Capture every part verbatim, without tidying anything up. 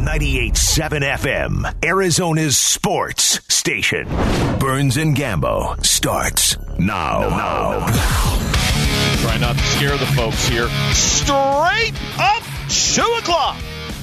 ninety-eight point seven F M, Arizona's sports station. Burns and Gambo starts now. now. Try not to scare the folks here. Straight up two o'clock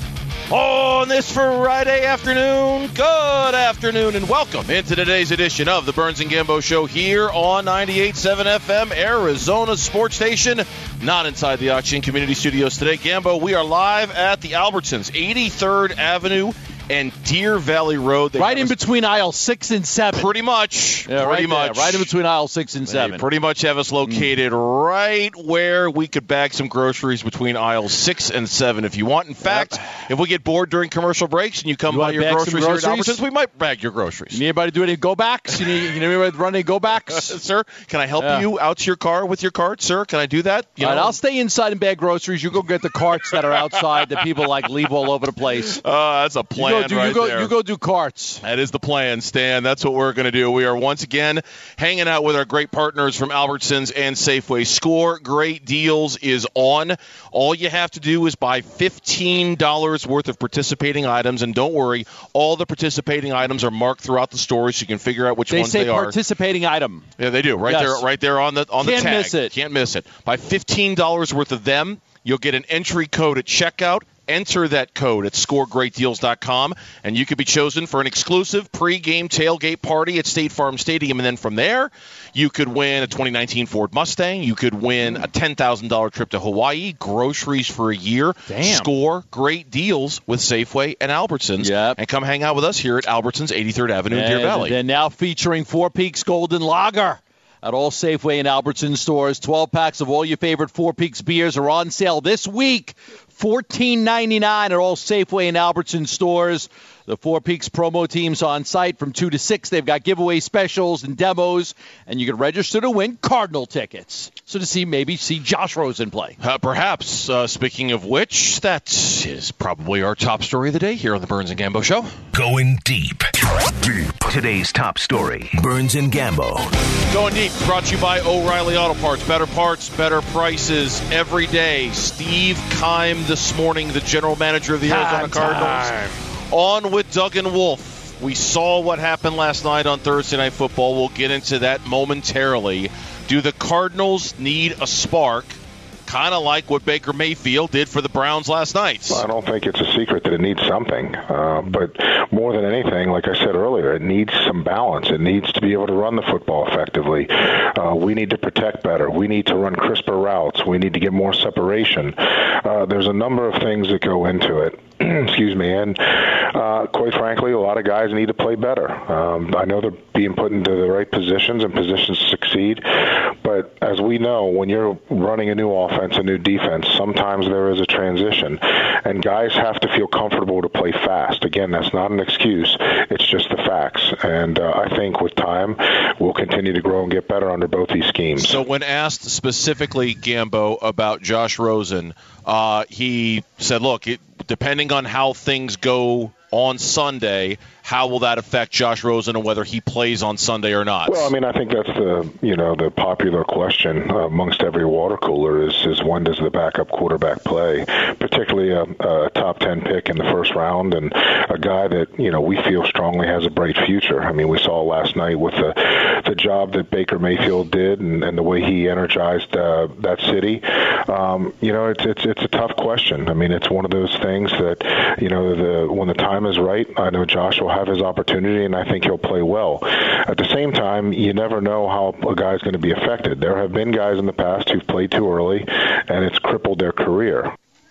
on this Friday afternoon. Good afternoon and welcome into today's edition of the Burns and Gambo Show here on ninety-eight point seven F M, Arizona Sports Station. Not inside the Auction Community Studios today. Gambo, we are live at the Albertsons, eighty-third Avenue and Deer Valley Road. They right in between aisle six and seven. Pretty much. Yeah, pretty right much. There, right in between aisle six and seven. They pretty much have us located mm. right where we could bag some groceries between aisles six and seven if you want. In fact, yep. if we get bored during commercial breaks and you come you by your groceries, groceries here at Albertsons, we might bag your groceries. You need anybody to do any go-backs? You need, you need anybody to run any go-backs? Uh, sir, can I help yeah. you out to your car with your cart, sir? Can I do that? You all know? right, I'll stay inside and bag groceries. You go get the carts that are outside that people like leave all over the place. Uh, that's a plan you go do, right you go, there. You go do carts. That is the plan, Stan. That's what we're going to do. We are once again hanging out with our great partners from Albertsons and Safeway. Score Great Deals is on. All you have to do is buy fifteen dollars worth of participating items. And don't worry, all the participating items are marked throughout the store so you can figure out which they ones they are. They say participating item. Yeah, they do. Right yes. there right there on the on Can't the tag. Can't miss it. Can't miss it. Buy fifteen dollars worth of them. You'll get an entry code at checkout. Enter that code at score great deals dot com, and you could be chosen for an exclusive pregame tailgate party at State Farm Stadium. And then from there, you could win a twenty nineteen Ford Mustang. You could win a ten thousand dollars trip to Hawaii, groceries for a year. Damn. Score great deals with Safeway and Albertsons. Yep. And come hang out with us here at Albertsons, eighty-third Avenue in Deer Valley. They're now featuring Four Peaks Golden Lager at all Safeway and Albertsons stores. twelve packs of all your favorite Four Peaks beers are on sale this week. fourteen ninety-nine at all Safeway and Albertsons stores. The Four Peaks promo team's on site from two to six. They've got giveaway specials and demos, and you can register to win Cardinal tickets. So to see maybe see Josh Rosen play. Uh, perhaps. Uh, speaking of which, that is probably our top story of the day here on the Burns and Gambo Show. Going deep. Deep. Today's top story. Burns and Gambo. Going deep. Brought to you by O'Reilly Auto Parts. Better parts, better prices every day. Steve Keim this morning, the general manager of the Arizona Cardinals. On with Doug and Wolf. We saw what happened last night on Thursday Night Football. We'll get into that momentarily. Do the Cardinals need a spark? Kind of like what Baker Mayfield did for the Browns last night. Well, I don't think it's a secret that it needs something. Uh, but more than anything, like I said earlier, it needs some balance. It needs to be able to run the football effectively. Uh, we need to protect better. We need to run crisper routes. We need to get more separation. Uh, there's a number of things that go into it. Excuse me. And uh, quite frankly, a lot of guys need to play better. Um, I know they're being put into the right positions and positions to succeed. But as we know, when you're running a new offense, a new defense, sometimes there is a transition. And guys have to feel comfortable to play fast. Again, that's not an excuse. It's just the facts. And uh, I think with time, we'll continue to grow and get better under both these schemes. So when asked specifically, Gambo, about Josh Rosen, uh, he said, look, it, depending on how things go on Sunday, how will that affect Josh Rosen and whether he plays on Sunday or not? Well, I mean, I think that's the, you know, the popular question uh, amongst every water cooler is, is when does the backup quarterback play, particularly a, a top ten pick in the first round and a guy that, you know, we feel strongly has a bright future. I mean, we saw last night with the, the job that Baker Mayfield did and, and the way he energized uh, that city. Um, you know, it's, it's, it's a tough question. I mean, it's one of those things that, you know, the when the time is right, I know Josh will have his opportunity, and I think he'll play well. At the same time, you never know how a guy's going to be affected. There have been guys in the past who've played too early, and it's crippled their career.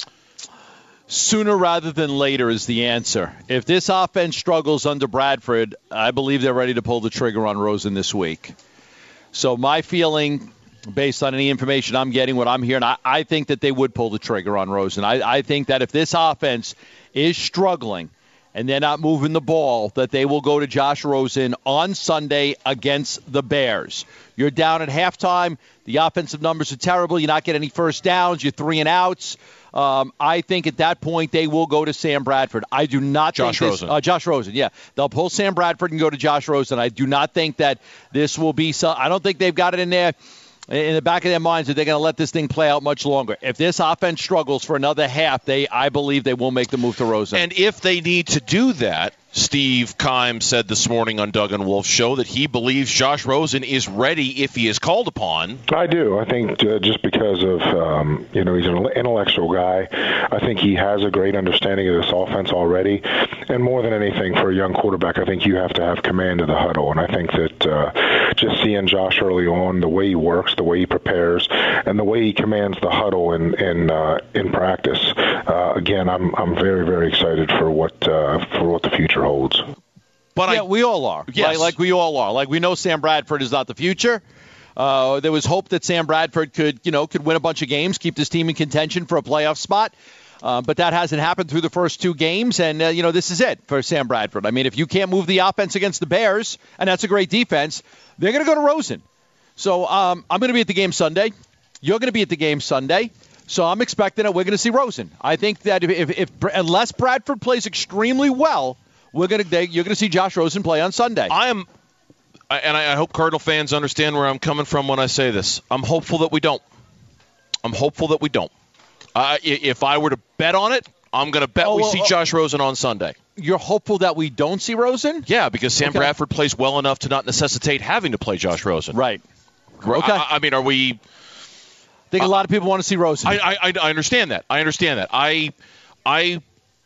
Sooner rather than later is the answer. If this offense struggles under Bradford, I believe they're ready to pull the trigger on Rosen this week. So my feeling, based on any information I'm getting, what I'm hearing, I, I think that they would pull the trigger on Rosen. I, I think that if this offense is struggling, and they're not moving the ball, that they will go to Josh Rosen on Sunday against the Bears. You're down at halftime. The offensive numbers are terrible. You're not getting any first downs. You're three and outs. Um, I think at that point they will go to Sam Bradford. I do not Josh think this, Rosen. Uh, Josh Rosen, yeah. They'll pull Sam Bradford and go to Josh Rosen. I do not think that this will be some, I don't think they've got it in there. in the back of their minds that they're going to let this thing play out much longer. If this offense struggles for another half, they I believe they will make the move to Rosen. And if they need to do that, Steve Keim said this morning on Doug and Wolf's show that he believes Josh Rosen is ready if he is called upon. I do. I think uh, just because of, um, you know, he's an intellectual guy. I think he has a great understanding of this offense already. And more than anything, for a young quarterback, I think you have to have command of the huddle. And I think that uh, just seeing Josh early on, the way he works, the way he prepares, and the way he commands the huddle in in, uh, in practice, uh, again, I'm I'm very, very excited for what uh, for what the future holds. But yeah, I, we all are. Yes. Like, like we all are. Like we know Sam Bradford is not the future. Uh, there was hope that Sam Bradford could, you know, could win a bunch of games, keep this team in contention for a playoff spot. Uh, but that hasn't happened through the first two games, and, uh, you know, this is it for Sam Bradford. I mean, if you can't move the offense against the Bears, and that's a great defense, they're going to go to Rosen. So um, I'm going to be at the game Sunday. You're going to be at the game Sunday. So I'm expecting that we're going to see Rosen. I think that if, if, if unless Bradford plays extremely well, we're going to you're going to see Josh Rosen play on Sunday. I am, and I hope Cardinal fans understand where I'm coming from when I say this. I'm hopeful that we don't. I'm hopeful that we don't. Uh, if I were to bet on it, I'm going to bet oh, we well, see Josh Rosen on Sunday. You're hopeful that we don't see Rosen? Yeah, because Sam okay. Bradford plays well enough to not necessitate having to play Josh Rosen. Right. Okay. I, I mean, are we? I think uh, a lot of people want to see Rosen. I, I I understand that. I understand that. I I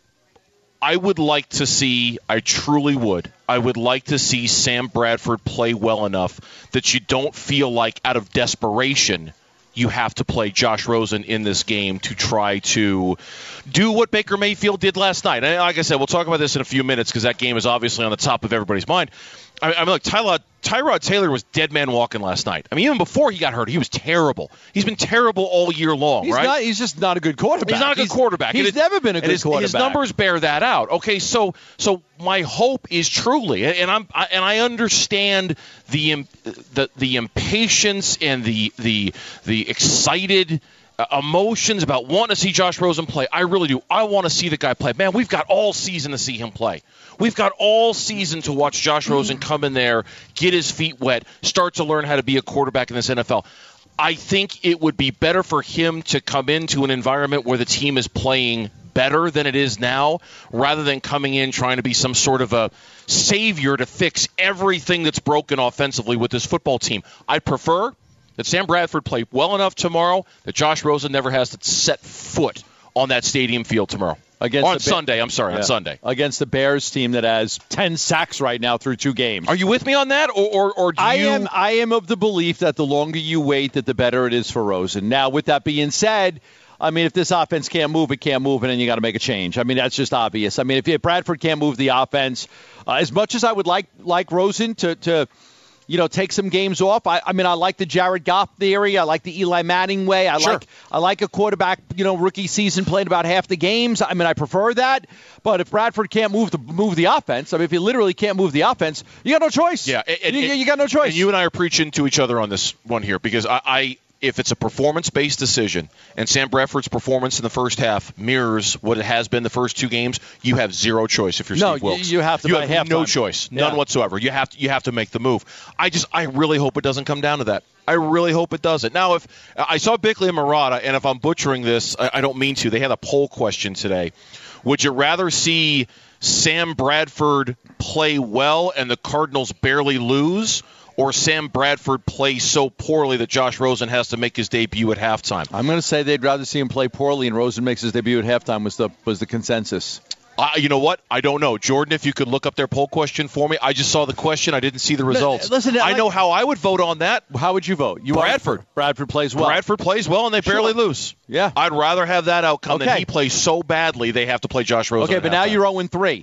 I would like to see. I truly would. I would like to see Sam Bradford play well enough that you don't feel like out of desperation you have to play Josh Rosen in this game to try to do what Baker Mayfield did last night. And like I said, we'll talk about this in a few minutes because that game is obviously on the top of everybody's mind. I, I mean, look, Tyrod, Tyrod Taylor was dead man walking last night. I mean, even before he got hurt, he was terrible. He's been terrible all year long, he's right? Not, he's just not a good quarterback. He's not a good he's, quarterback. He's it, never been a good his, quarterback. His numbers bear that out. Okay, so so my hope is truly, and I'm I, and I understand the the the impatience and the the the excited emotions about wanting to see Josh Rosen play. I really do. I want to see the guy play. Man, we've got all season to see him play. We've got all season to watch Josh Rosen come in there, get his feet wet, start to learn how to be a quarterback in this N F L. I think it would be better for him to come into an environment where the team is playing better than it is now, rather than coming in trying to be some sort of a savior to fix everything that's broken offensively with this football team. I'd prefer that Sam Bradford play well enough tomorrow that Josh Rosen never has to set foot on that stadium field tomorrow. Against on the ba- Sunday, I'm sorry, yeah. on Sunday. Against the Bears team that has ten sacks right now through two games. Are you with me on that, or or, or do I you? am. I am of the belief that the longer you wait, that the better it is for Rosen. Now, with that being said, I mean, if this offense can't move, it can't move, and then you got to make a change. I mean, that's just obvious. I mean, if, if Bradford can't move the offense, uh, as much as I would like like Rosen to to. You know, take some games off. I, I mean, I like the Jared Goff theory. I like the Eli Manning way. I sure. like I like a quarterback, you know, rookie season playing about half the games. I mean, I prefer that. But if Bradford can't move the move the offense, I mean, if he literally can't move the offense, you got no choice. Yeah, and, you, and, you got no choice. And you and I are preaching to each other on this one here because I, I if it's a performance-based decision and Sam Bradford's performance in the first half mirrors what it has been the first two games, you have zero choice if you're no, Steve Wilks. You, you have to you by have halftime. no choice, none yeah. whatsoever. You have to you have to make the move. I just I really hope it doesn't come down to that. I really hope it doesn't. Now, if I saw Bickley and Marotta, and if I'm butchering this, I, I don't mean to. They had a poll question today. Would you rather see Sam Bradford play well and the Cardinals barely lose, or Sam Bradford plays so poorly that Josh Rosen has to make his debut at halftime? I'm going to say they'd rather see him play poorly and Rosen makes his debut at halftime was the was the consensus. Uh, you know what? I don't know. Jordan, if you could look up their poll question for me. I just saw the question. I didn't see the results. Listen, I like, know how I would vote on that. How would you vote? You Bradford. Bradford plays well. Bradford plays well, and they sure. barely lose. Yeah. I'd rather have that outcome okay. than he plays so badly they have to play Josh Rosen. Okay, but now you're oh and three.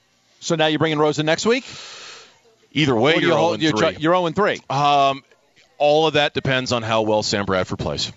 So now you're bringing Rosen next week? Either way, you're oh and three. You're oh and three. Um, all of that depends on how well Sam Bradford plays.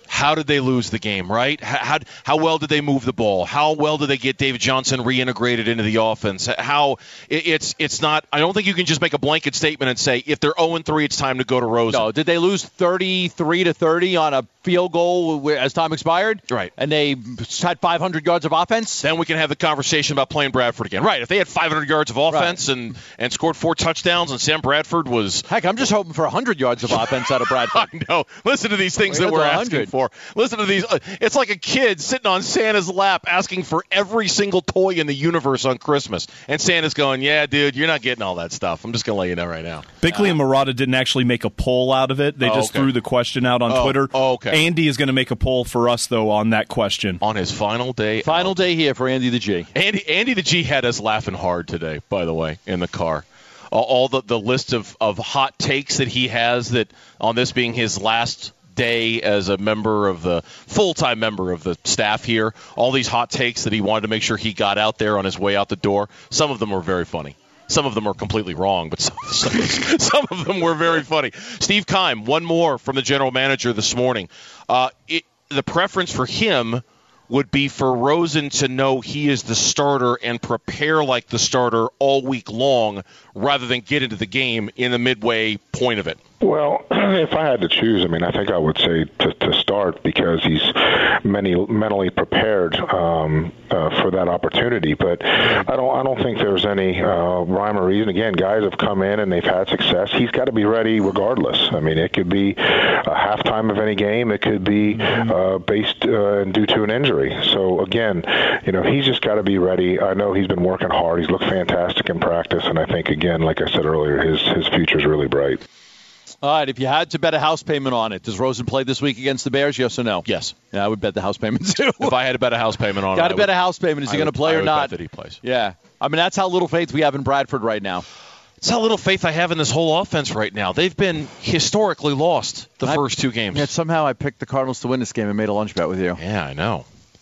How did they lose the game, right? How, how how well did they move the ball? How well did they get David Johnson reintegrated into the offense? How it, it's it's not. I don't think you can just make a blanket statement and say if they're oh and three, it's time to go to Rosen. No, did they lose thirty-three to thirty on a field goal as time expired? Right. And they had five hundred yards of offense? Then we can have the conversation about playing Bradford again. Right. If they had five hundred yards of offense right. and, and scored four touchdowns and Sam Bradford was... Heck, I'm just hoping for one hundred yards of offense out of Bradford. I know. Listen to these things that we're asking for. Listen to these. It's like a kid sitting on Santa's lap asking for every single toy in the universe on Christmas. And Santa's going, yeah, dude, you're not getting all that stuff. I'm just going to let you know right now. Bickley uh, and Murata didn't actually make a poll out of it. They oh, just okay. threw the question out on oh, Twitter. Oh, okay. Andy is going to make a poll for us, though, on that question. On his final day. Final out. day here for Andy the G. Andy, Andy the G had us laughing hard today, by the way, in the car. All, all the, the list of, of hot takes that he has that on this being his last day as a member of the full-time member of the staff here, all these hot takes that he wanted to make sure he got out there on his way out the door. Some of them were very funny. Some of them are completely wrong, but some, some, some of them were very funny. Steve Keim, one more from the general manager this morning. Uh, it, the preference for him would be for Rosen to know he is the starter and prepare like the starter all week long rather than get into the game in the midway point of it. Well, if I had to choose, I mean, I think I would say to, to start because he's many, mentally prepared um, uh, for that opportunity. But I don't, I don't think there's any uh, rhyme or reason. Again, guys have come in and they've had success. He's got to be ready regardless. I mean, it could be a halftime of any game. It could be uh, based uh, due to an injury. So again, you know, he's just got to be ready. I know he's been working hard. He's looked fantastic in practice, and I think again, like I said earlier, his his future is really bright. All right, if you had to bet a house payment on it, does Rosen play this week against the Bears, yes or no? Yes. Yeah, I would bet the house payment, too. If I had to bet a house payment on it, Got to bet would, a house payment. Is he going to play I or would not? Bet that he plays. Yeah. I mean, that's how little faith we have in Bradford right now. It's how little faith I have in this whole offense right now. They've been historically lost the I, first two games. Yet somehow I picked the Cardinals to win this game and made a lunch bet with you. Yeah, I know.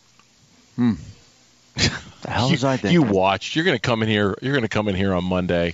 Hmm. The hell was I thinking? You watched. You're going to come in here. You're going to come in here on Monday,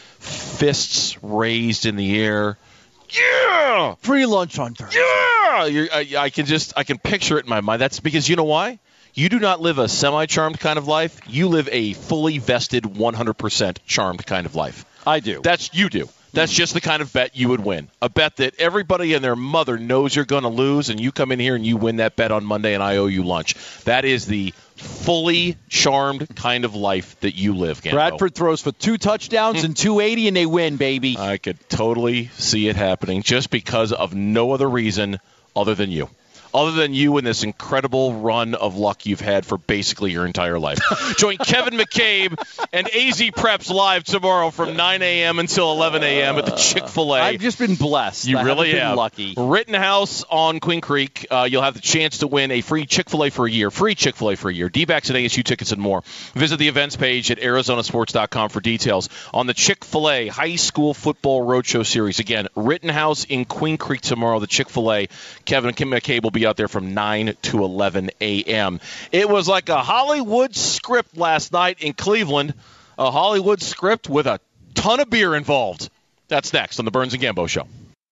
fists raised in the air. Yeah, free lunch on Thursday. Yeah, You're, I, I can just I can picture it in my mind. That's because you know why? You do not live a semi-charmed kind of life. You live a fully vested, one hundred percent charmed kind of life. I do. That's you do. That's just the kind of bet you would win. A bet that everybody and their mother knows you're going to lose, and you come in here and you win that bet on Monday, and I owe you lunch. That is the fully charmed kind of life that you live, Gambo. Bradford throws for two touchdowns and two eighty, and they win, baby. I could totally see it happening just because of no other reason other than you. Other than you and this incredible run of luck you've had for basically your entire life. Join Kevin McCabe and A Z Preps live tomorrow from nine a.m. until eleven a.m. at the Chick-fil-A. I've just been blessed. You I really been have. Lucky. Rittenhouse on Queen Creek. Uh, you'll have the chance to win a free Chick-fil-A for a year. Free Chick-fil-A for a year. D-backs and A S U tickets and more. Visit the events page at Arizona Sports dot com for details on the Chick-fil-A High School Football Roadshow Series. Again, Rittenhouse in Queen Creek tomorrow. The Chick-fil-A. Kevin McCabe will be out there from nine to eleven a.m. It was like a Hollywood script last night in Cleveland. A Hollywood script with a ton of beer involved. That's next on the Burns and Gambo Show.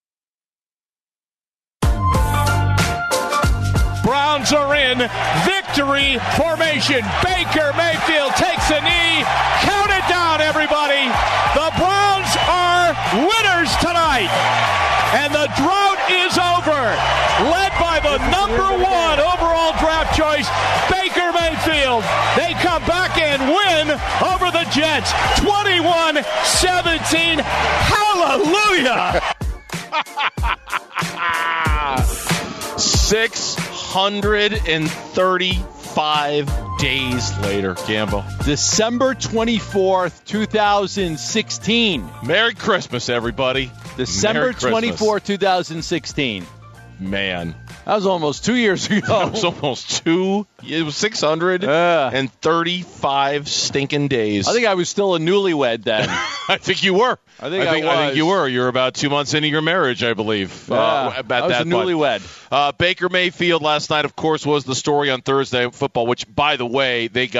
Browns are in victory formation. Baker Mayfield takes a knee. Count it down, everybody. The Browns are winners tonight. And the drought is over. Led by the number one overall draft choice, Baker Mayfield. They come back and win over the Jets. twenty-one seventeen. Hallelujah. six hundred thirty-five days later, Gambo. December twenty-fourth, twenty sixteen. Merry Christmas, everybody. December twenty-fourth, twenty sixteen. Man. That was almost two years ago. That was almost two. It was six hundred thirty-five stinking days. I think I was still a newlywed then. I think you were. I think I, think, I was. I think you were. You're about two months into your marriage, I believe. Yeah, uh, about I was that a newlywed. Uh, Baker Mayfield last night, of course, was the story on Thursday Football, which, by the way, they got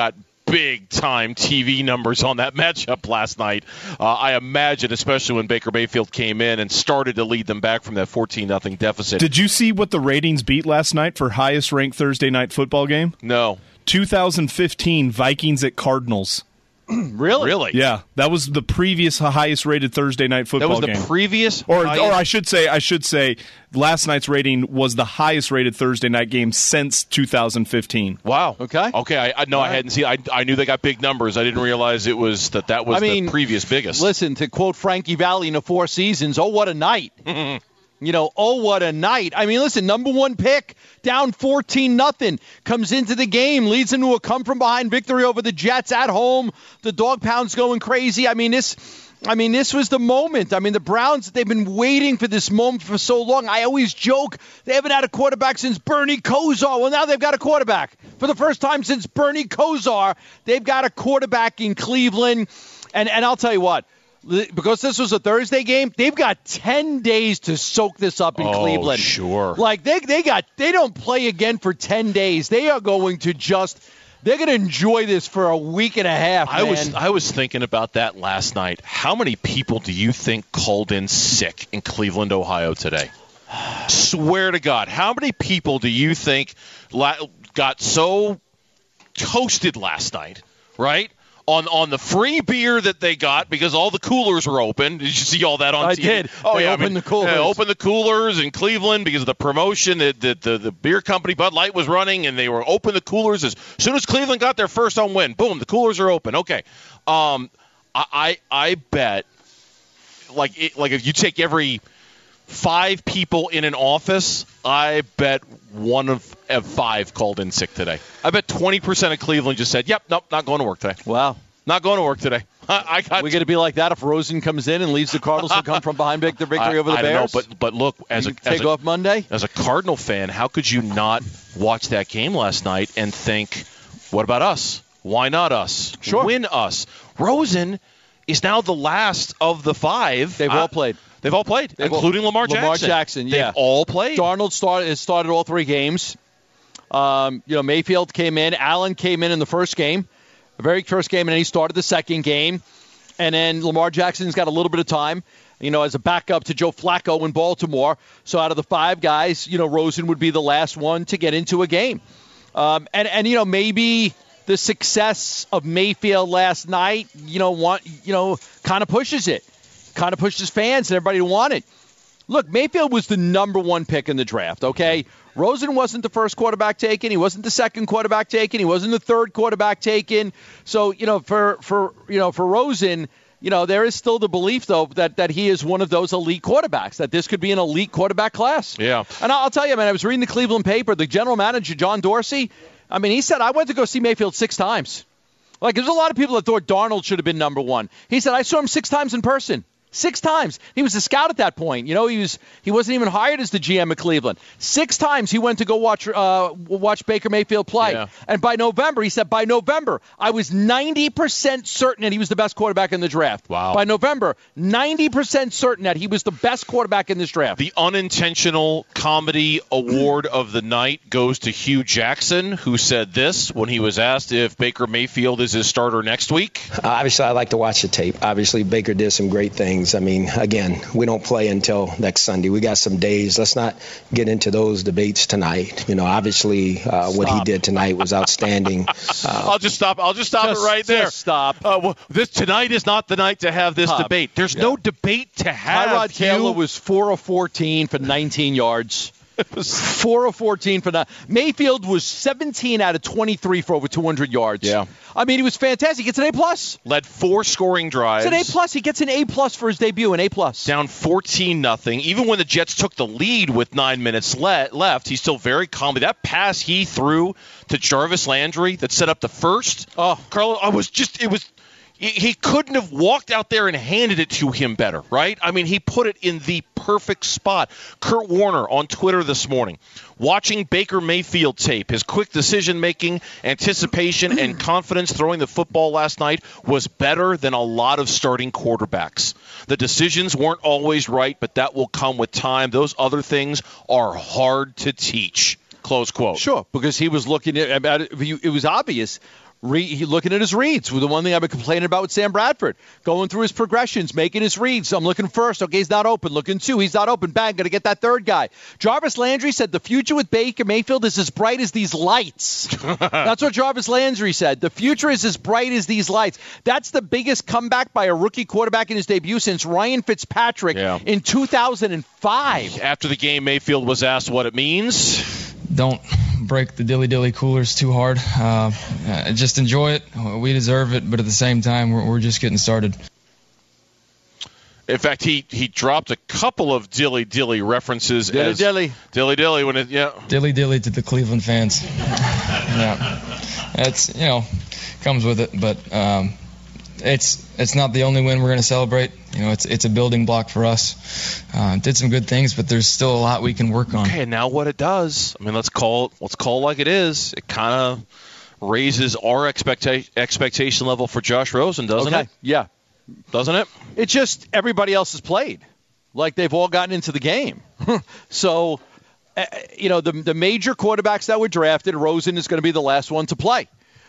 big-time T V numbers on that matchup last night. Uh, I imagine, especially when Baker Mayfield came in and started to lead them back from that fourteen nothing deficit. Did you see what the ratings beat last night for highest-ranked Thursday night football game? No. two thousand fifteen Vikings at Cardinals. Really? Really? Yeah, that was the previous highest-rated Thursday night football That was the game. previous, or, highest? or I should say, I should say, last night's rating was the highest-rated Thursday night game since two thousand fifteen. Wow. Okay. Okay. I, I no, I hadn't seen. I, I knew they got big numbers. I didn't realize it was that that was I mean, the previous biggest. Listen, to quote Frankie Valli in the Four Seasons, oh, what a night. You know, oh, what a night. I mean, listen, number one pick, down fourteen nothing, comes into the game, leads into a come-from-behind victory over the Jets at home. The dog pound's going crazy. I mean, this I mean, this was the moment. I mean, the Browns, they've been waiting for this moment for so long. I always joke they haven't had a quarterback since Bernie Kosar. Well, now they've got a quarterback. For the first time since Bernie Kosar, they've got a quarterback in Cleveland. And, and I'll tell you what. Because this was a Thursday game, they've got ten days to soak this up in oh, Cleveland. Sure. Like they they got they don't play again for ten days. They are going to just they're going to enjoy this for a week and a half. I man. was I was thinking about that last night. How many people do you think called in sick in Cleveland, Ohio today? Swear to God, how many people do you think la- got so toasted last night, right? On on the free beer that they got because all the coolers were open. Did you see all that on I T V? did. Oh, they yeah. opened I mean, the coolers. Yeah, opened the coolers in Cleveland because of the promotion that the, the, the beer company Bud Light was running, and they were open the coolers as soon as Cleveland got their first home win. Boom, the coolers are open. Okay. Um, I, I I bet like it, like if you take every five people in an office, I bet one of, of five called in sick today. I bet twenty percent of Cleveland just said, yep, nope, not going to work today. Wow. Not going to work today. I, I got We're going to be like that if Rosen comes in and leaves the Cardinals to come from behind big the victory I, over the I Bears. don't know, but, but look, as you a, take as, a, off Monday? as a Cardinal fan, how could you not watch that game last night and think, what about us? Why not us? Sure. Win us. Rosen is now the last of the five. They've uh, all played. They've all played, They've including all, Lamar Jackson. Lamar Jackson, yeah. They've all played. Darnold started, has started all three games. Um, you know, Mayfield came in. Allen came in in the first game, the very first game, and then he started the second game. And then Lamar Jackson's got a little bit of time, you know, as a backup to Joe Flacco in Baltimore. So out of the five guys, you know, Rosen would be the last one to get into a game. Um, and, and, you know, maybe the success of Mayfield last night, you know, want, you know, kind of pushes it. Kind of pushes fans and everybody to want it. Look, Mayfield was the number one pick in the draft, okay? Rosen wasn't the first quarterback taken. He wasn't the second quarterback taken. He wasn't the third quarterback taken. So, you know, for, for you know, for Rosen, you know, there is still the belief, though, that, that he is one of those elite quarterbacks, that this could be an elite quarterback class. Yeah. And I'll tell you, man, I was reading the Cleveland paper. The general manager, John Dorsey, I mean, he said, I went to go see Mayfield six times. Like, there's a lot of people that thought Darnold should have been number one. He said, I saw him six times in person. Six times. He was a scout at that point. You know, he was he wasn't even hired as the G M of Cleveland. Six times he went to go watch uh, watch Baker Mayfield play. Yeah. And by November, he said, by November, I was ninety percent certain that he was the best quarterback in the draft. Wow. By November, ninety percent certain that he was the best quarterback in this draft. The unintentional comedy award of the night goes to Hugh Jackson, who said this when he was asked if Baker Mayfield is his starter next week. Uh, obviously, I like to watch the tape. Obviously, Baker did some great things. I mean, again, we don't play until next Sunday. We got some days. Let's not get into those debates tonight. You know, obviously, uh, what he did tonight was outstanding. Uh, I'll just stop. I'll just stop Just- it right there. just stop. Uh, well, this tonight is not the night to have this Stop. debate. There's Yeah. no debate to have. Tyrod Taylor Hugh. was four of fourteen for nineteen yards. four of fourteen for nine. Mayfield was seventeen out of twenty-three for over two hundred yards. Yeah. I mean, he was fantastic. He gets an A plus. led four scoring drives. It's an A plus. He gets an A plus for his debut. An A plus. Down fourteen nothing. Even when the Jets took the lead with nine minutes le- left, he's still very calm. That pass he threw to Jarvis Landry that set up the first. Oh. Carlo, I was just it was. He he couldn't have walked out there and handed it to him better, right? I mean, he put it in the perfect spot. Kurt Warner on Twitter this morning, watching Baker Mayfield tape, his quick decision-making, anticipation, and confidence throwing the football last night was better than a lot of starting quarterbacks. The decisions weren't always right, but that will come with time. Those other things are hard to teach. Close quote. Sure, because he was looking at, at it, it was obvious. Re- he looking at his reads. The one thing I've been complaining about with Sam Bradford, going through his progressions, making his reads. I'm looking first. Okay, he's not open. Looking two. He's not open. Bang, going to get that third guy. Jarvis Landry said the future with Baker Mayfield is as bright as these lights. That's what Jarvis Landry said. The future is as bright as these lights. That's the biggest comeback by a rookie quarterback in his debut since Ryan Fitzpatrick yeah. in two thousand five. After the game, Mayfield was asked what it means. Don't break the dilly-dilly coolers too hard. Uh, uh, just enjoy it. We deserve it, but at the same time, we're, we're just getting started. In fact, he, he dropped a couple of dilly-dilly references. Dilly-dilly. Dilly-dilly. When it, yeah. Dilly-dilly to the Cleveland fans. Yeah. It's, you know, comes with it, but um, it's it's not the only win we're going to celebrate. You know, it's it's a building block for us. Uh, did some good things, but there's still a lot we can work on. Okay, and now what it does, I mean, let's call it, let's call it like it is. It kind of raises our expecta- expectation level for Josh Rosen, doesn't okay. it? Yeah. Doesn't it? It's just everybody else has played. Like they've all gotten into the game. So, uh, you know, the the major quarterbacks that were drafted, Rosen is going to be the last one to play.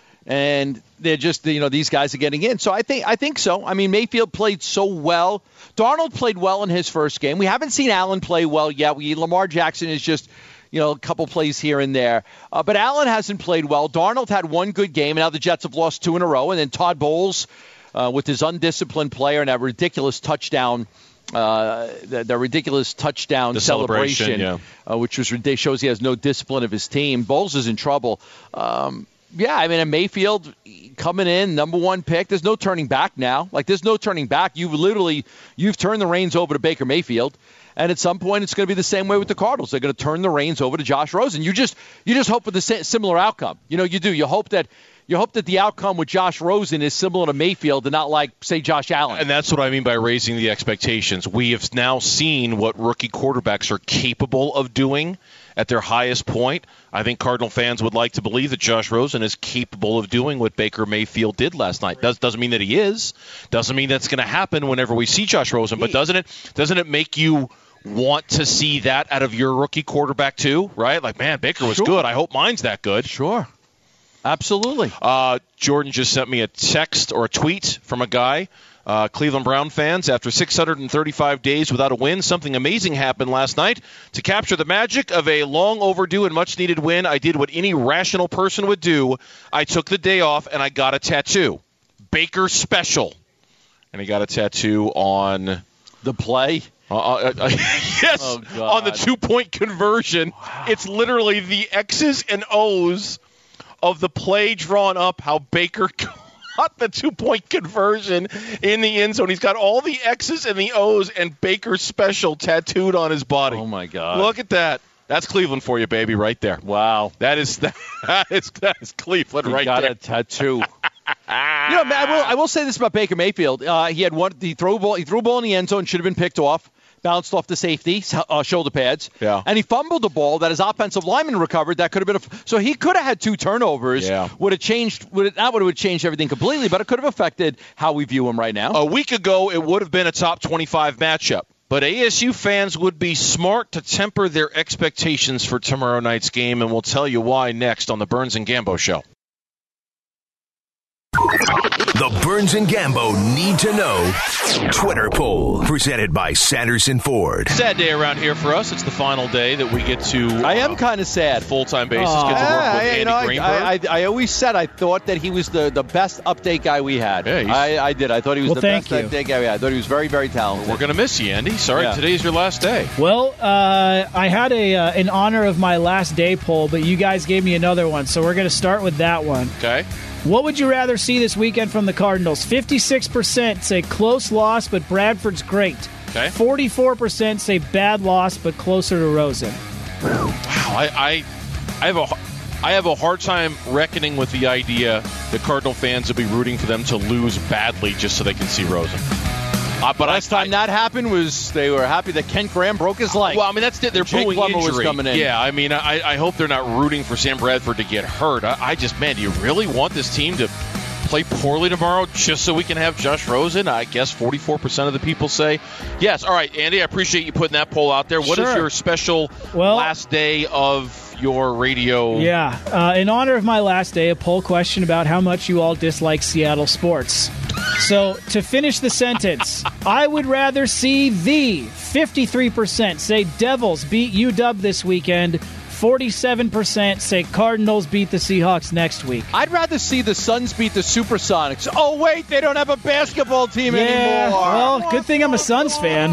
And they're just, you know, these guys are getting in. So I think I think so. I mean, Mayfield played so well. Darnold played well in his first game. We haven't seen Allen play well yet. We, Lamar Jackson is just, you know, a couple plays here and there. Uh, but Allen hasn't played well. Darnold had one good game, and now the Jets have lost two in a row. And then Todd Bowles, uh, with his undisciplined player and that ridiculous touchdown, uh, the, the ridiculous touchdown the celebration, celebration yeah. uh, which was shows he has no discipline of his team. Bowles is in trouble. Um, Yeah, I mean, and Mayfield coming in, number one pick. There's no turning back now. Like, there's no turning back. You've literally, you've turned the reins over to Baker Mayfield, and at some point, it's going to be the same way with the Cardinals. They're going to turn the reins over to Josh Rosen. You just, you just hope for the similar outcome. You know, you do. You hope that, you hope that the outcome with Josh Rosen is similar to Mayfield and not like, say, Josh Allen. And that's what I mean by raising the expectations. We have now seen what rookie quarterbacks are capable of doing at their highest point. I think Cardinal fans would like to believe that Josh Rosen is capable of doing what Baker Mayfield did last night. Does, doesn't mean that he is. Doesn't mean that's going to happen whenever we see Josh Rosen. But doesn't it doesn't it make you want to see that out of your rookie quarterback too, right? Like, man, Baker was sure. good. I hope mine's that good. Sure. Absolutely. Uh, Jordan just sent me a text or a tweet from a guy. Uh, Cleveland Brown fans, after six hundred thirty-five days without a win, something amazing happened last night. To capture the magic of a long overdue and much needed win, I did what any rational person would do. I took the day off and I got a tattoo. Baker Special. And he got a tattoo on the play. Uh, uh, uh, yes, oh, on the two-point conversion. Wow. It's literally the X's and O's of the play drawn up, how Baker got the two-point conversion in the end zone. He's got all the X's and the O's and Baker Special tattooed on his body. Oh, my God. Look at that. That's Cleveland for you, baby, right there. Wow. That is that is, that is Cleveland he right got there. Got a tattoo. You know, I will, I will say this about Baker Mayfield. Uh, he had one. He threw a ball. He threw a ball in the end zone. Should have been picked off. Bounced off the safety, uh, shoulder pads. Yeah. And he fumbled the ball that his offensive lineman recovered. That could have been a. So he could have had two turnovers. Yeah. Would have changed. Would it, not would have changed everything completely, but it could have affected how we view him right now. A week ago, it would have been a top twenty-five matchup. But A S U fans would be smart to temper their expectations for tomorrow night's game, and we'll tell you why next on the Burns and Gambo Show. The Burns and Gambo Need to Know Twitter poll, presented by Sanderson Ford. Sad day around here for us. It's the final day that we get to. I am uh, kind of sad. Full-time basis. Uh, get to work with I, Andy you know, Greenberg. I, I, I always said I thought that he was the, the best update guy we had. Yeah, I, I did. I thought he was well, the thank best you. update guy we had. I thought he was very, very talented. We're going to miss you, Andy. Sorry, yeah. Today's your last day. Well, uh, I had a uh, in honor of my last day poll, but you guys gave me another one, so we're going to start with that one. Okay. What would you rather see this weekend from the Cardinals? fifty-six percent say close loss, but Bradford's great. Okay. forty-four percent say bad loss, but closer to Rosen. Wow, I, I, I have a, I have a hard time reckoning with the idea that Cardinal fans will be rooting for them to lose badly just so they can see Rosen. Uh, but Last I, time I, that happened was they were happy that Kent Graham broke his leg. Well, I mean, that's it. They're Jake booing Plummer injury. was coming in. Yeah, I mean, I, I hope they're not rooting for Sam Bradford to get hurt. I, I just, man, do you really want this team to play poorly tomorrow just so we can have Josh Rosen? I guess forty-four percent of the people say yes. All right, Andy, I appreciate you putting that poll out there. What sure. is your special well, last day of your radio. Yeah. Uh, in honor of my last day, a poll question about how much you all dislike Seattle sports. So, to finish the sentence, I would rather see the fifty-three percent say Devils beat U W this weekend. forty-seven percent say Cardinals beat the Seahawks next week. I'd rather see the Suns beat the Supersonics. Oh, wait, they don't have a basketball team yeah, anymore. Well, good thing I'm a Suns fan.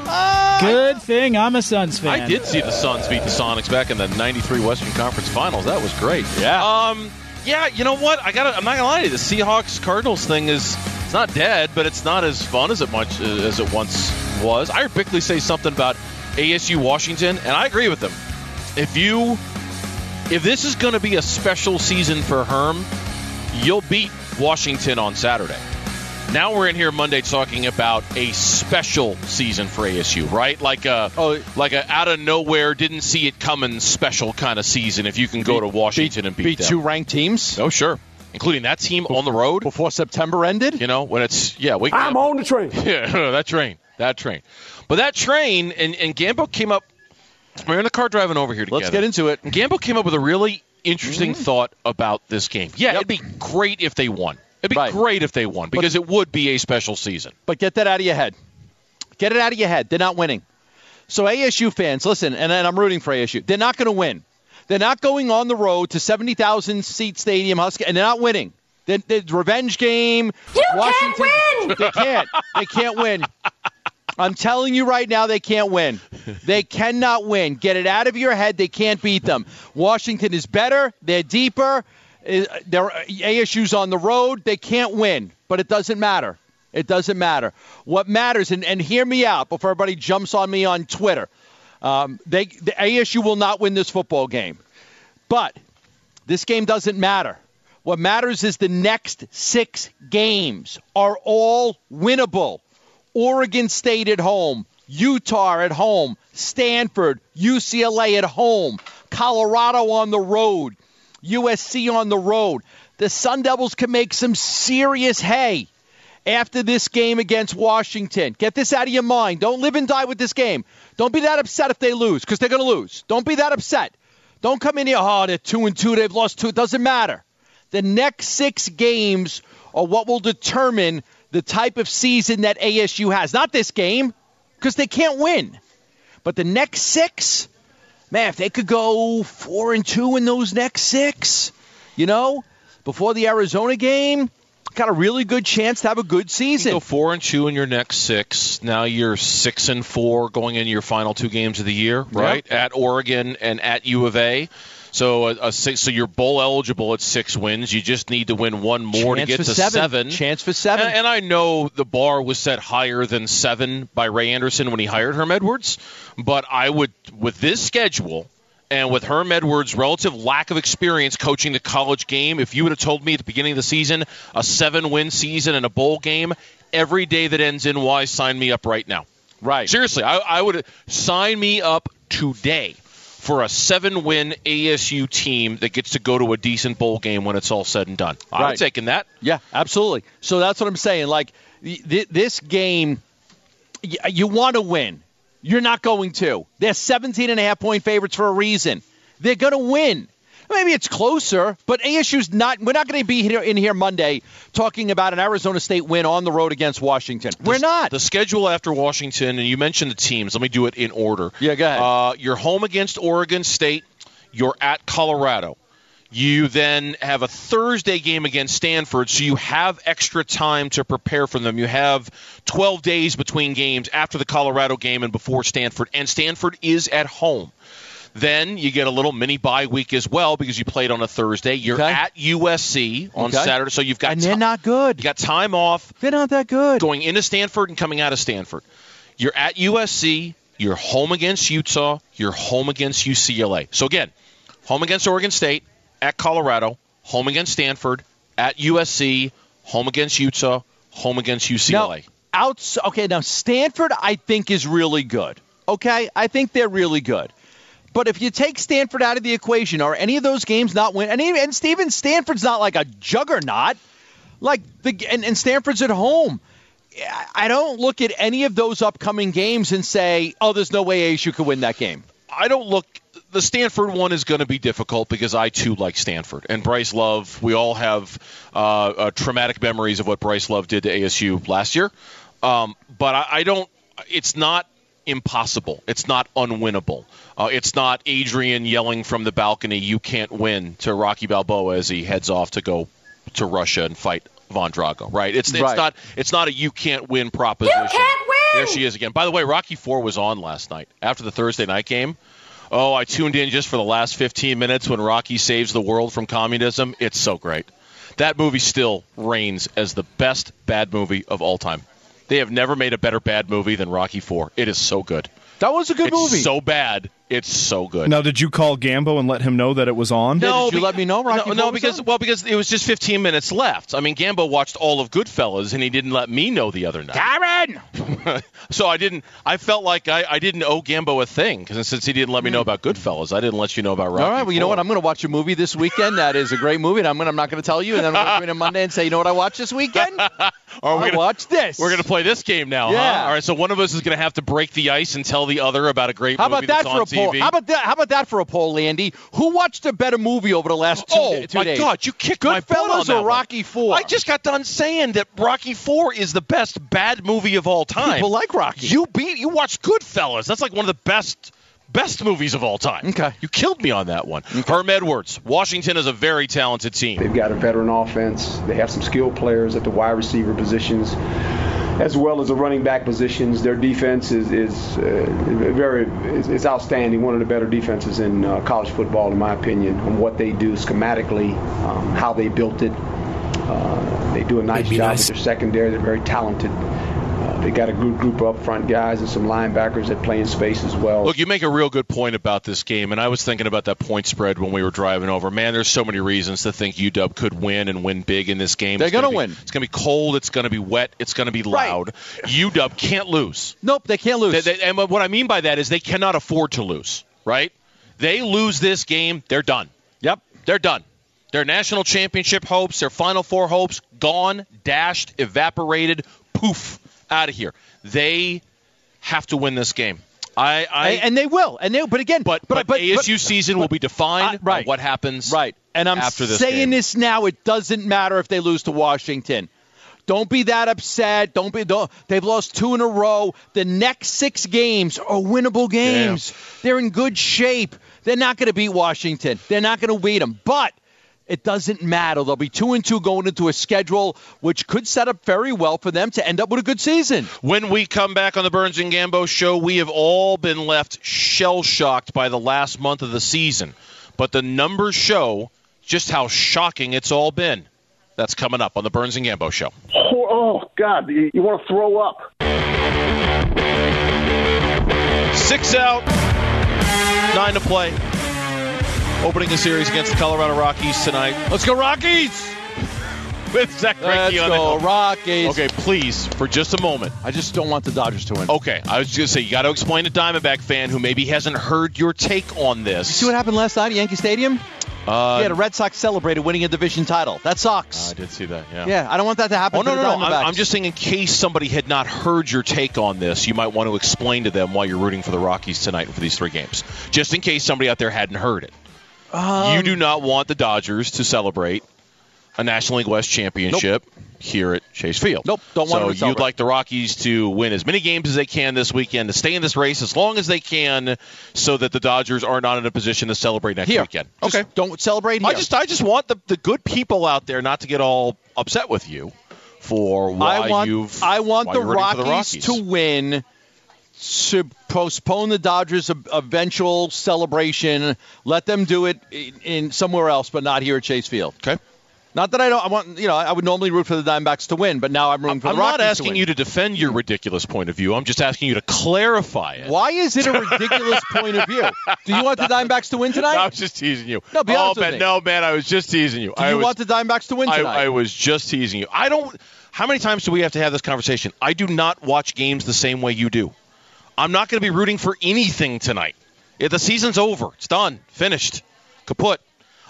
Good thing I'm a Suns fan. I did see the Suns beat the Sonics back in the ninety-three Western Conference Finals. That was great. Yeah. Um. Yeah, you know what? I got. I'm not gonna lie to you. The Seahawks Cardinals thing is it's not dead, but it's not as fun as it much as it once was. I heard Bickley say something about A S U Washington, and I agree with him. If you, if this is going to be a special season for Herm, you'll beat Washington on Saturday. Now we're in here Monday talking about a special season for A S U, right? Like a, oh, like a out of nowhere, didn't see it coming special kind of season. If you can go beat, to Washington beat, and beat, beat them. two ranked teams. Oh, sure, including that team on the road before September ended. You know when it's yeah, we. I'm on the train. Yeah, that train, that train, but that train and and Gambo came up. We're in the car driving over here together. Let's get into it. And Gambo came up with a really interesting mm-hmm. thought about this game. Yeah, yep. It'd be great if they won. It'd be right. great if they won because but, it would be a special season. But get that out of your head. Get it out of your head. They're not winning. So A S U fans, listen, and, and I'm rooting for A S U. They're not going to win. They're not going on the road to seventy thousand seat stadium, Husky, and they're not winning. The, the revenge game. You Washington, can't win. They can't. They can't win. I'm telling you right now, they can't win. They cannot win. Get it out of your head. They can't beat them. Washington is better. They're deeper. They're, A S U's on the road. They can't win, but it doesn't matter. It doesn't matter. What matters, and, and hear me out before everybody jumps on me on Twitter, um, they, the A S U will not win this football game. But this game doesn't matter. What matters is the next six games are all winnable. Oregon State at home, Utah at home, Stanford, U C L A at home, Colorado on the road, U S C on the road. The Sun Devils can make some serious hay after this game against Washington. Get this out of your mind. Don't live and die with this game. Don't be that upset if they lose, because they're going to lose. Don't be that upset. Don't come in here, oh, they're two and two, they've lost two. It doesn't matter. The next six games are what will determine the type of season that A S U has. Not this game, because they can't win. But the next six, man, if they could go four and two in those next six, you know, before the Arizona game, got a really good chance to have a good season. You go four and two in your next six. Now you're six and four going into your final two games of the year, right? Yep. At Oregon and at U of A. So a, a six, so you're bowl eligible at six wins. You just need to win one more Chance to get to seven. seven. Chance for seven. And, and I know the bar was set higher than seven by Ray Anderson when he hired Herm Edwards, but I would, with this schedule and with Herm Edwards' relative lack of experience coaching the college game, if you would have told me at the beginning of the season a seven-win season and a bowl game, every day that ends in Y, sign me up right now. Right. Seriously, I, I would sign me up today for a seven-win A S U team that gets to go to a decent bowl game when it's all said and done. I'm right. taking that. Yeah, absolutely. So that's what I'm saying. Like, th- this game, y- you want to win. You're not going to. They're seventeen and a half point favorites for a reason. They're going to win. Maybe it's closer, but A S U's not. We're not going to be here in here Monday talking about an Arizona State win on the road against Washington. We're the, not. The schedule after Washington, and you mentioned the teams. Let me do it in order. Yeah, go ahead. Uh, you're home against Oregon State. You're at Colorado. You then have a Thursday game against Stanford, so you have extra time to prepare for them. You have twelve days between games after the Colorado game and before Stanford, and Stanford is at home. Then you get a little mini bye week as well because you played on a Thursday. You're okay. at U S C on okay. Saturday, so you've got and they're t- not good. You got time off. They're not that good. Going into Stanford and coming out of Stanford. You're at U S C. You're home against Utah. You're home against U C L A. So again, home against Oregon State, at Colorado, home against Stanford, at U S C, home against Utah, home against U C L A. Now, outs- okay, now Stanford I think is really good. Okay, I think they're really good. But if you take Stanford out of the equation, are any of those games not win? And, even, and Steven, Stanford's not like a juggernaut. Like the and, and Stanford's at home. I don't look at any of those upcoming games and say, oh, there's no way A S U could win that game. I don't look the Stanford one is going to be difficult because I, too, like Stanford. And Bryce Love, we all have uh, uh, traumatic memories of what Bryce Love did to A S U last year. Um, but I, I don't – it's not impossible. It's not unwinnable. Uh, it's not Adrian yelling from the balcony, "You can't win," to Rocky Balboa as he heads off to go to Russia and fight Von Drago, right? It's, it's right. not It's not a you can't win proposition. You can't win! There she is again. By the way, Rocky four was on last night after the Thursday night game. Oh, I tuned in just for the last fifteen minutes when Rocky saves the world from communism. It's so great. That movie still reigns as the best bad movie of all time. They have never made a better bad movie than Rocky four. It is so good. That was a good it's movie. It's so bad. It's so good. Now, did you call Gambo and let him know that it was on? No, did you be- let me know, Rocky? No, no because well, because it was just fifteen minutes left. I mean, Gambo watched all of Goodfellas, and he didn't let me know the other night. Karen! So I didn't. I felt like I, I didn't owe Gambo a thing because since he didn't let me know about Goodfellas, I didn't let you know about Rocky. All right, well, you know four. what? I'm going to watch a movie this weekend. That is a great movie, and I'm, gonna, I'm not going to tell you. And then I'm going to come in on Monday and say, you know what I watched this weekend? Or I watched this. We're going to play this game now, Yeah. huh? All right, so one of us is going to have to break the ice and tell the other about a great How movie about that that's for on a poll? T V. How about that? How about that for a poll, Landy? Who watched a better movie over the last two, Oh, two my days? God, you kicked my butt on Goodfellas that or one. Rocky four? I just got done saying that Rocky four is the best bad movie of all time. People like Rocky. You beat. You watched Goodfellas. That's like one of the best best movies of all time. Okay. You killed me on that one. Herm Edwards. Washington is a very talented team. They've got a veteran offense. They have some skilled players at the wide receiver positions, as well as the running back positions. Their defense is is uh, very is, is outstanding. One of the better defenses in uh, college football, in my opinion, on what they do schematically, um, how they built it. Uh, they do a nice job nice. with their secondary. They're very talented. Uh, they got a good group of up front guys and some linebackers that play in space as well. Look, you make a real good point about this game, and I was thinking about that point spread when we were driving over. Man, there's so many reasons to think U W could win and win big in this game. They're going to win. It's going to be cold. It's going to be wet. It's going to be loud. Right. U W can't lose. Nope, they can't lose. They, they, and what I mean by that is they cannot afford to lose, right? They lose this game, they're done. Yep. They're done. Their national championship hopes, their Final Four hopes, gone, dashed, evaporated, poof, out of here. They have to win this game. I, I and, and they will. And they, but again, but, but, but, but but A S U but, season but, will be defined uh, right. by what happens right. And I'm after this saying game. this now. It doesn't matter if they lose to Washington. Don't be that upset. Don't be. Don't, they've lost two in a row. The next six games are winnable games. Yeah. They're in good shape. They're not going to beat Washington. They're not going to beat them. But it doesn't matter. They'll be two and two going into a schedule which could set up very well for them to end up with a good season. When we come back on the Burns and Gambo show, we have all been left shell-shocked by the last month of the season. But the numbers show just how shocking it's all been. That's coming up on the Burns and Gambo show. Oh, oh God, you, you want to throw up. Six out, nine to play. Opening the series against the Colorado Rockies tonight. Let's go Rockies! With Zach Let's Greinke on go the Rockies. Okay, please, for just a moment. I just don't want the Dodgers to win. Okay, I was going to say, you got to explain to Diamondback fan who maybe hasn't heard your take on this. You see what happened last night at Yankee Stadium? Uh, yeah, the Red Sox celebrated winning a division title. That sucks. I did see that, yeah. Yeah, I don't want that to happen oh, no, to the no, no. Diamondbacks. I'm, I'm just saying in case somebody had not heard your take on this, you might want to explain to them why you're rooting for the Rockies tonight for these three games. Just in case somebody out there hadn't heard it. Um, you do not want the Dodgers to celebrate a National League West championship nope. here at Chase Field. Nope, don't want so to celebrate. You'd like the Rockies to win as many games as they can this weekend, to stay in this race as long as they can, so that the Dodgers are not in a position to celebrate next here. weekend. Just okay, don't celebrate here. I just, I just want the, the good people out there not to get all upset with you for why I want, you've. I want why the, you're rooting Rockies for the Rockies to win. To postpone the Dodgers' eventual celebration, let them do it in, in somewhere else, but not here at Chase Field. Okay. Not that I don't. I want. You know, I would normally root for the Diamondbacks to win, but now I'm rooting for I'm the Rockies not asking to win. you to defend your ridiculous point of view. I'm just asking you to clarify it. Why is it a ridiculous point of view? Do you want the Diamondbacks to win tonight? I was just teasing you. No, be oh, honest man, with me. No, man, I was just teasing you. Do I you was, want the Diamondbacks to win tonight? I, I was just teasing you. I don't. How many times do we have to have this conversation? I do not watch games the same way you do. I'm not going to be rooting for anything tonight. The season's over. It's done. Finished. Kaput.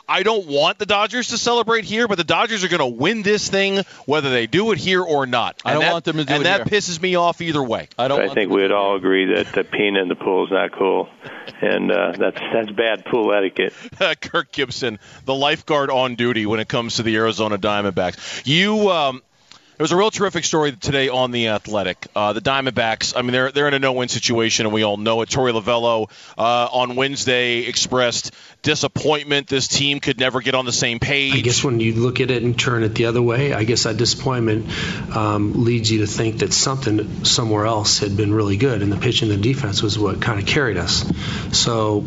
I don't want the Dodgers to celebrate here, but the Dodgers are going to win this thing whether they do it here or not. I don't that, want them to do and it And that here. pisses me off either way. I don't. I think we'd all agree that the peeing in the pool is not cool, and uh, that's that's bad pool etiquette. Kirk Gibson, the lifeguard on duty when it comes to the Arizona Diamondbacks. You, um, there was a real terrific story today on The Athletic. Uh, the Diamondbacks, I mean, they're they're in a no-win situation, and we all know it. Torey Lovello uh, on Wednesday expressed disappointment. This team could never get on the same page. I guess when you look at it and turn it the other way, I guess that disappointment um, leads you to think that something somewhere else had been really good, and the pitching and the defense was what kind of carried us. So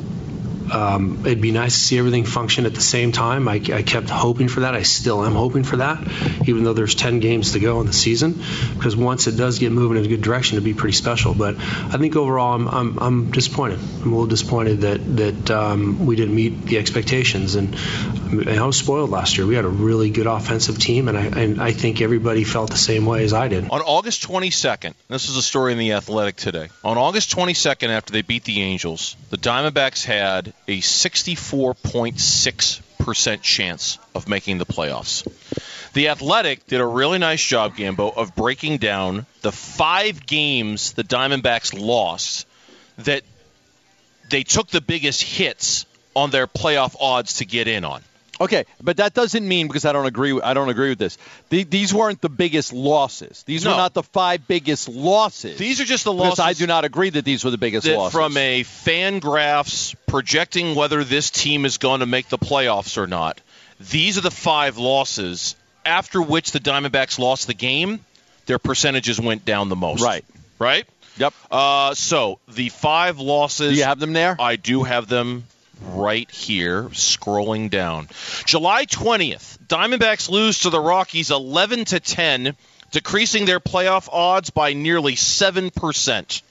Um, it'd be nice to see everything function at the same time. I, I kept hoping for that. I still am hoping for that, even though there's ten games to go in the season, because once it does get moving in a good direction, it'd be pretty special. But I think overall, I'm I'm, I'm disappointed. I'm a little disappointed that that um, we didn't meet the expectations. And I was spoiled last year. We had a really good offensive team, and I and I think everybody felt the same way as I did. On August twenty-second, this is a story in The Athletic today. On August twenty-second, after they beat the Angels, the Diamondbacks had a sixty-four point six percent chance of making the playoffs. The Athletic did a really nice job, Gambo, of breaking down the five games the Diamondbacks lost that they took the biggest hits on their playoff odds to get in on. Okay, but that doesn't mean, because I don't agree. I don't agree with this. The, these weren't the biggest losses. These No. were not the five biggest losses. These are just the Because losses. I do not agree that these were the biggest that losses. From a Fangraphs projecting whether this team is going to make the playoffs or not, these are the five losses after which the Diamondbacks lost the game. Their percentages went down the most. Right. Right? Yep. Uh, so the five losses. Do you have them there? I do have them right here, scrolling down. July twentieth, Diamondbacks lose to the Rockies eleven to ten, decreasing their playoff odds by nearly seven percent.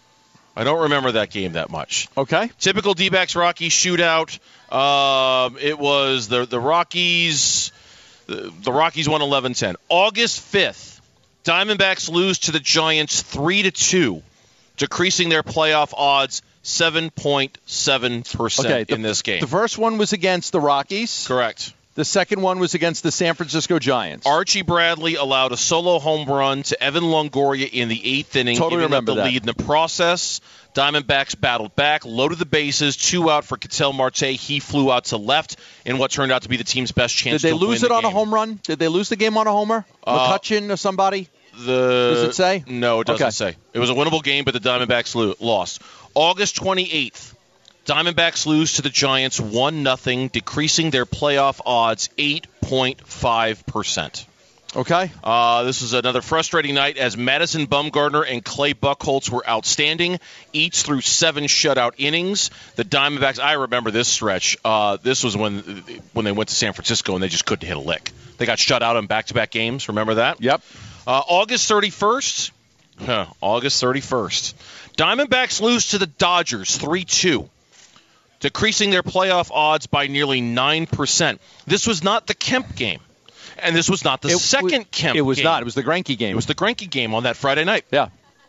I don't remember that game that much. Okay. Typical D-backs Rockies shootout. Um, it was the the Rockies. The, the Rockies won eleven ten. August fifth, Diamondbacks lose to the Giants three to two, decreasing their playoff odds seven point seven percent Okay, the, in this game. The first one was against the Rockies. Correct. The second one was against the San Francisco Giants. Archie Bradley allowed a solo home run to Evan Longoria in the eighth inning, Totally giving up remember the that. lead in the process. Diamondbacks battled back, loaded the bases, two out for Ketel Marte. He flew out to left in what turned out to be the team's best chance Did they to lose win it the on game. a home run? Did they lose the game on a homer? Uh, McCutcheon or somebody? The, Does it say? No, it doesn't Okay. say. It was a winnable game, but the Diamondbacks lo- lost. August twenty-eighth, Diamondbacks lose to the Giants one nothing, decreasing their playoff odds eight point five percent. Okay. Uh, this was another frustrating night as Madison Bumgarner and Clay Buchholz were outstanding, each through seven shutout innings. The Diamondbacks, I remember this stretch. Uh, this was when when they went to San Francisco and they just couldn't hit a lick. They got shut out in back-to-back games. Remember that? Yep. Uh, August thirty-first. Huh, August thirty-first. Diamondbacks lose to the Dodgers three two, decreasing their playoff odds by nearly nine percent. This was not the Kemp game. And this was not the It second w- Kemp It was game. not. It was the Greinke game. It was the Greinke game on that Friday night. Yeah.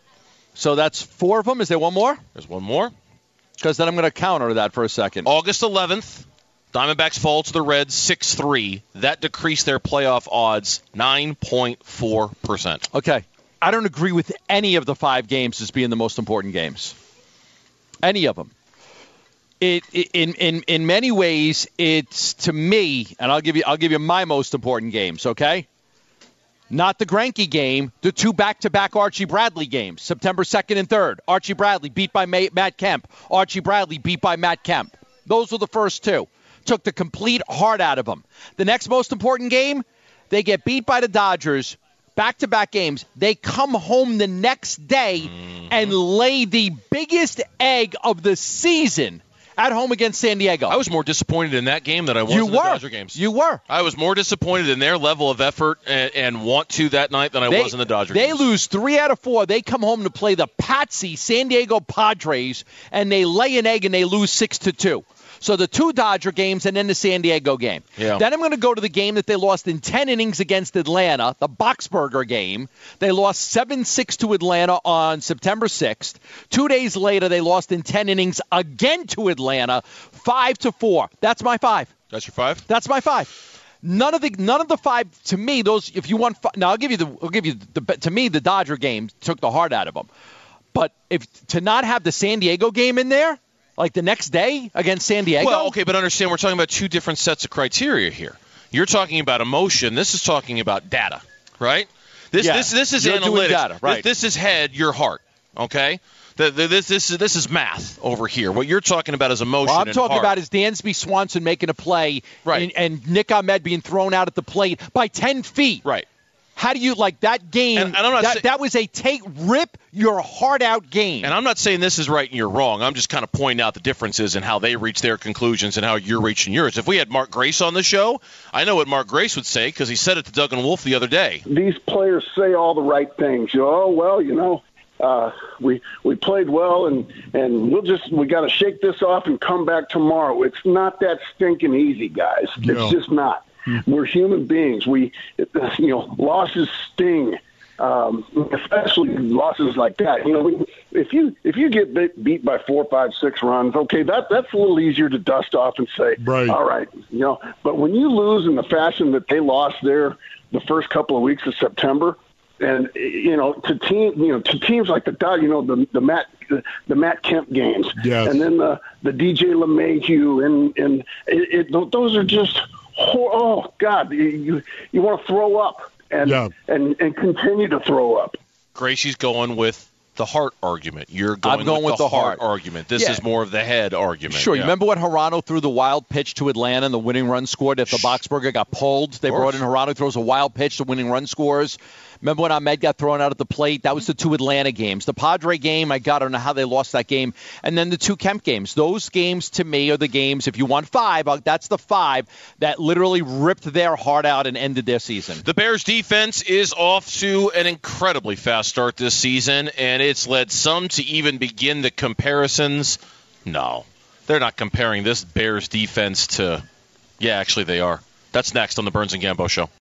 So that's four of them. Is there one more? There's one more. Because then I'm going to counter that for a second. August eleventh, Diamondbacks fall to the Reds six three. That decreased their playoff odds nine point four percent. Okay. I don't agree with any of the five games as being the most important games. Any of them. It, it in in in many ways, it's to me, and I'll give you I'll give you my most important games. Okay. Not the Greinke game, the two back-to-back Archie Bradley games, September second and third. Archie Bradley beat by Matt Kemp. Archie Bradley beat by Matt Kemp. Those were the first two. Took the complete heart out of them. The next most important game, they get beat by the Dodgers, back-to-back games. They come home the next day mm-hmm. and lay the biggest egg of the season at home against San Diego. I was more disappointed in that game than I was you in were. the Dodger games. You were. I was more disappointed in their level of effort and, and want to that night than I they, was in the Dodger they games. They lose three out of four. They come home to play the patsy San Diego Padres, and they lay an egg and they lose six to two. So the two Dodger games and then the San Diego game. Yeah. Then I'm going to go to the game that they lost in ten innings against Atlanta, the Boxberger game. They lost seven six to Atlanta on September sixth. Two days later, they lost in ten innings again to Atlanta, five to four. That's my five. That's your five? That's my five. None of the none of the five to me. Those if you want now, I'll give you the I'll give you the to me the Dodger game took the heart out of them. But if to not have the San Diego game in there, like the next day against San Diego. Well, okay, but understand we're talking about two different sets of criteria here. You're talking about emotion. This is talking about data, right? This yeah, this this is you're doing analytics. Data, right. This, this is head, your heart. Okay. The, the, this this is this is math over here. What you're talking about is emotion. What I'm and talking heart. about is Dansby Swanson making a play, right. and, and Nick Ahmed being thrown out at the plate by ten feet. Right. How do you like that game? And, and I'm not that, say- that was a take rip your heart out game. And I'm not saying this is right and you're wrong. I'm just kind of pointing out the differences in how they reach their conclusions and how you're reaching yours. If we had Mark Grace on the show, I know what Mark Grace would say because he said it to Doug and Wolf the other day. These players say all the right things. You know, oh, well, you know, uh, we we played well, and, and we'll just we got to shake this off and come back tomorrow. It's not that stinking easy, guys. No. It's just not. We're human beings. We, you know, losses sting, um, especially losses like that. You know, if you if you get beat, beat by four, five, six runs, okay, that that's a little easier to dust off and say, right. all right, you know. But when you lose in the fashion that they lost there the first couple of weeks of September, and you know, to team, you know, to teams like the Dodgers, you know, the the Matt the, the Matt Kemp games, yes. and then the the D J LeMahieu, and and it, it, those are just. Oh God! You you want to throw up and yeah. and and continue to throw up. Gracie's going with the heart argument. You're going, I'm going with, with the, the heart, heart. argument. This Yeah. is more of the head argument. Sure. Yeah. You remember when Hirano threw the wild pitch to Atlanta and the winning run scored if the Boxberger got pulled? They brought in Hirano, throws a wild pitch, the winning run scores. Remember when Ahmed got thrown out at the plate? That was the two Atlanta games. The Padre game, I got, I don't know how they lost that game. And then the two Kemp games. Those games, to me, are the games, if you want five, that's the five that literally ripped their heart out and ended their season. The Bears defense is off to an incredibly fast start this season, and it's led some to even begin the comparisons. No, they're not comparing this Bears defense to – yeah, actually they are. That's next on the Burns and Gambo Show.